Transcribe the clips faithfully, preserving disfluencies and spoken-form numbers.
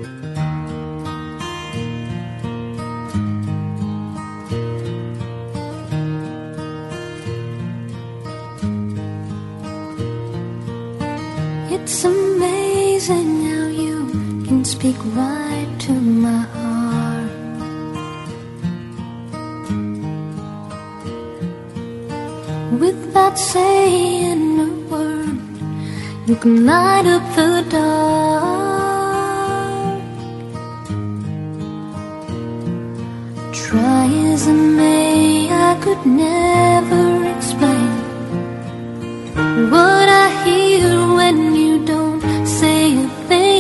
It's amazing how you can speak right to my heart. Without saying a word, you can light up the dark. Try as I may, I could never explain what I hear when you don't say a thing.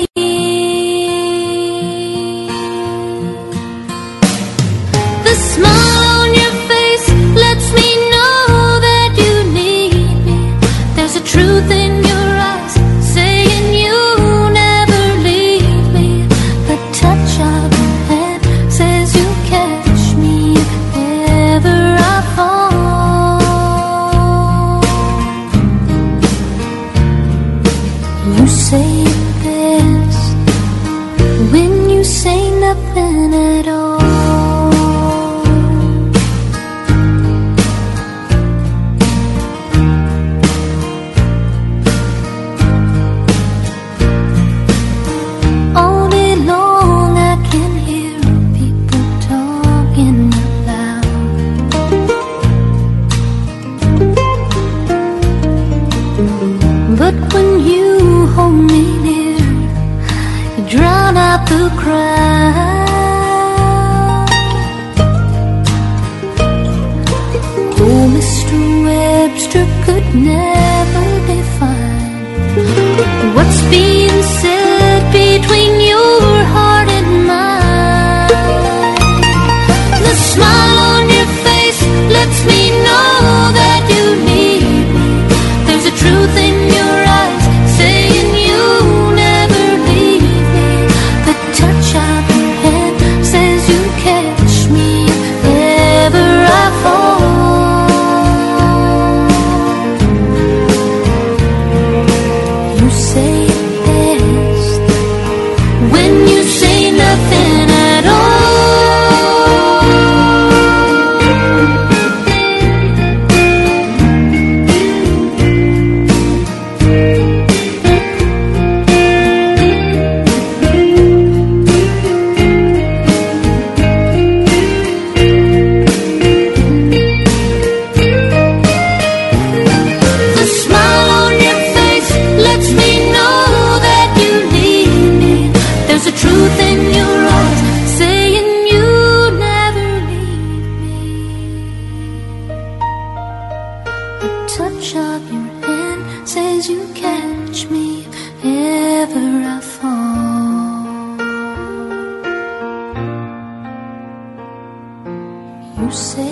The smile on your face lets me know that you need me. There's a truth in your eyes saying you'll never leave me. The touch of your hand says you'll catch me if ever I fall. You say it best when you say nothing at all. All day long I can hear people talking about, but when you hold me near, you drown out the crowd. Oh, Mister Webster could never define what's being said between your heart and mine. The smile on your face lets me know that you need me. There's a truth in your eyes saying you'll never leave me. The touch of your hand says you'll catch me if ever I fall. You say it best when you say nothing at all. The smile on your face lets me know that you need me. There's a truth in your eyes saying you never leave me. The touch of your hand says you catch me if ever I fall. You say